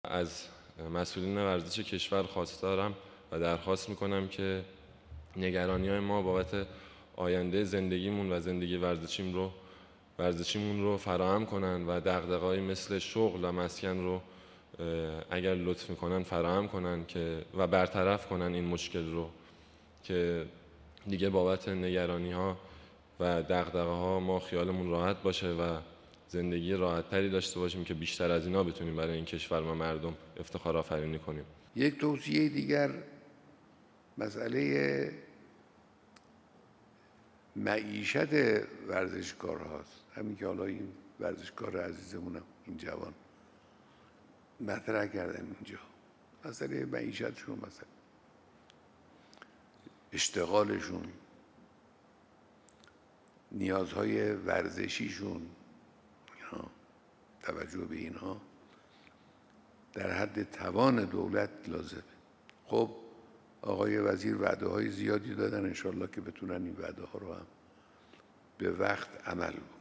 از مسئولین ورزش کشور خواستارم و درخواست میکنم که نگرانی‌های ما بابت آینده زندگیمون و زندگی ورزشیمون رو فراهم کنن و دغدغه‌هایی مثل شغل و مسکن رو اگر لطف میکنن فراهم کنن و برطرف کنن این مشکل رو که دیگه بابت نگرانی‌ها و دغدغه‌ها ما خیالمون راحت باشه و زندگی راحت‌تری داشته باشیم که بیشتر از اینا بتونیم برای این کشور و مردم افتخار آفرینی کنیم. یک توصیه دیگر مسئله معیشت ورزشکار هاست. همین که حالا این ورزشکار عزیزمونم این جوان مطرح کردن اینجا، مسئله معیشتشون، مثلا اشتغالشون، نیازهای ورزشیشون، توجه به اینها در حد توان دولت لازمه. خب آقای وزیر وعده های زیادی دادن، انشالله که بتونن این وعده ها رو هم به وقت عمل